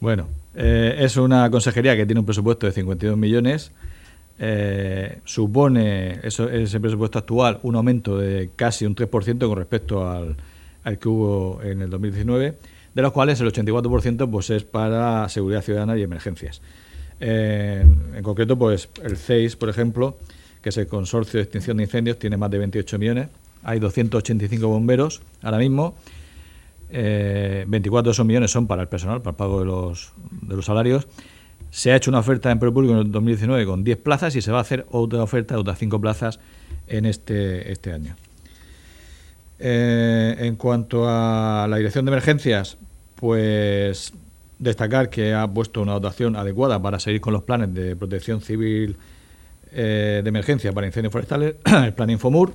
Bueno, es una consejería que tiene un presupuesto de 52 millones. Supone ese presupuesto actual un aumento de casi un 3% con respecto al que hubo en el 2019, de los cuales el 84% pues es para seguridad ciudadana y emergencias. En concreto, pues el CEIS, por ejemplo, que es el Consorcio de Extinción de Incendios, tiene más de 28 millones. Hay 285 bomberos ahora mismo. 24 de esos millones son para el personal, para el pago de los salarios. Se ha hecho una oferta de empleo público en el 2019 con 10 plazas y se va a hacer otra oferta de otras 5 plazas en este año. En cuanto a la dirección de emergencias, pues destacar que ha puesto una dotación adecuada para seguir con los planes de protección civil de emergencia para incendios forestales, el plan Infomur.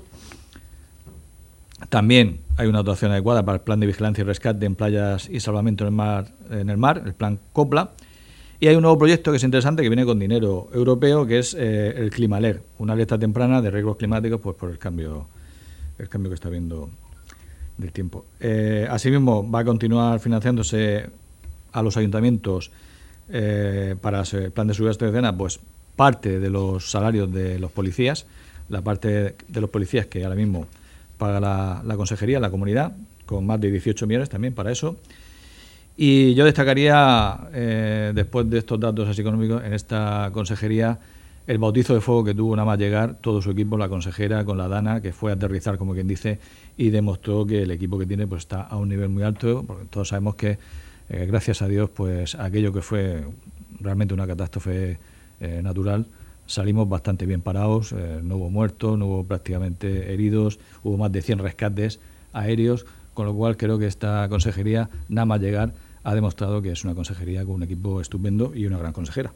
También hay una dotación adecuada para el plan de vigilancia y rescate en playas y salvamento en el mar, el plan COPLA. Y hay un nuevo proyecto que es interesante, que viene con dinero europeo, que es el Climaler, una alerta temprana de riesgos climáticos pues por el cambio que está habiendo del tiempo. Asimismo, va a continuar financiándose a los ayuntamientos para el plan de seguridad ciudadana, pues parte de los salarios de los policías, la parte de los policías que ahora mismo paga la consejería, la comunidad, con más de 18 millones también para eso. Y yo destacaría, después de estos datos así económicos, en esta consejería, el bautizo de fuego que tuvo nada más llegar todo su equipo, la consejera con la Dana, que fue a aterrizar, como quien dice, y demostró que el equipo que tiene pues está a un nivel muy alto, porque todos sabemos que, gracias a Dios, pues aquello que fue realmente una catástrofe natural, salimos bastante bien parados, no hubo muertos, no hubo prácticamente heridos, hubo más de 100 rescates aéreos, con lo cual creo que esta consejería, nada más llegar, ha demostrado que es una consejería con un equipo estupendo y una gran consejera.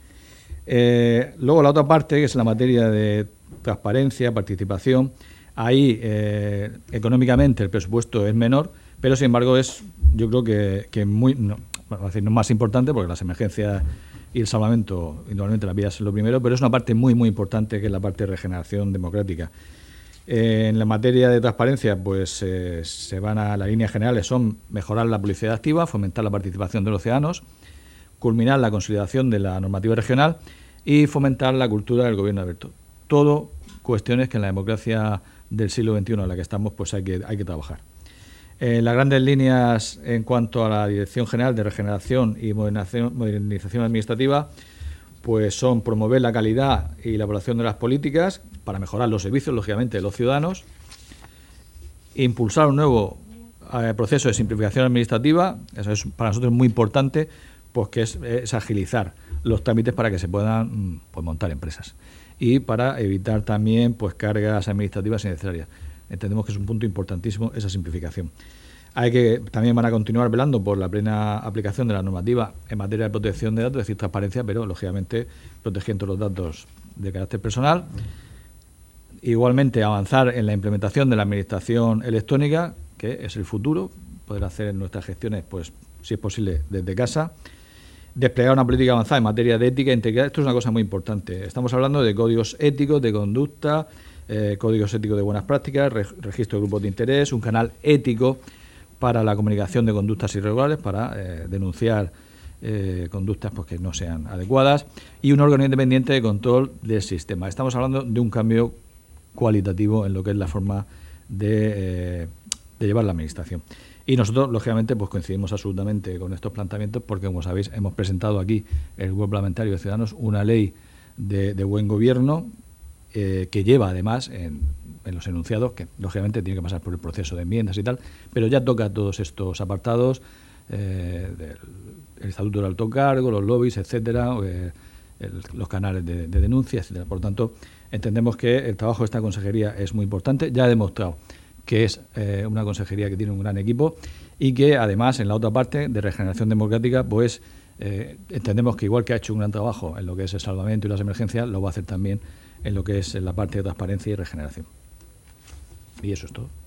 Luego la otra parte, que es la materia de transparencia, participación, ahí económicamente el presupuesto es menor, pero sin embargo es, yo creo que no más importante, porque las emergencias y el salvamento, indudablemente la vida es lo primero, pero es una parte muy importante, que es la parte de regeneración democrática. En la materia de transparencia, pues se van a las líneas generales, son mejorar la publicidad activa, fomentar la participación de los ciudadanos, culminar la consolidación de la normativa regional y fomentar la cultura del gobierno abierto. Todo cuestiones que en la democracia del siglo XXI en la que estamos pues hay que trabajar. Las grandes líneas en cuanto a la Dirección General de Regeneración y Modernización Administrativa pues son promover la calidad y la evaluación de las políticas para mejorar los servicios, lógicamente, de los ciudadanos, impulsar un nuevo proceso de simplificación administrativa, eso es para nosotros muy importante, pues que es agilizar los trámites para que se puedan pues, montar empresas y para evitar también pues cargas administrativas innecesarias. Entendemos que es un punto importantísimo esa simplificación. También van a continuar velando por la plena aplicación de la normativa en materia de protección de datos, es decir, transparencia, pero lógicamente protegiendo los datos de carácter personal. Igualmente avanzar en la implementación de la administración electrónica, que es el futuro, poder hacer nuestras gestiones, pues si es posible, desde casa. Desplegar una política avanzada en materia de ética e integridad. Esto es una cosa muy importante. Estamos hablando de códigos éticos, de conducta, códigos éticos de buenas prácticas, registro de grupos de interés, un canal ético para la comunicación de conductas irregulares, para denunciar conductas pues, que no sean adecuadas, y un órgano independiente de control del sistema. Estamos hablando de un cambio cualitativo en lo que es la forma de llevar la administración. Y nosotros, lógicamente, pues coincidimos absolutamente con estos planteamientos porque, como sabéis, hemos presentado aquí el Grupo Parlamentario de Ciudadanos una ley de buen gobierno que lleva, además, en los enunciados, que lógicamente tiene que pasar por el proceso de enmiendas y tal, pero ya toca todos estos apartados, el Estatuto del Alto Cargo, los lobbies, etcétera, los canales de denuncia, etcétera. Por lo tanto, entendemos que el trabajo de esta consejería es muy importante. Ya ha demostrado que es una consejería que tiene un gran equipo y que, además, en la otra parte de regeneración democrática, pues entendemos que igual que ha hecho un gran trabajo en lo que es el salvamento y las emergencias, lo va a hacer también en lo que es la parte de transparencia y regeneración. Y eso es todo.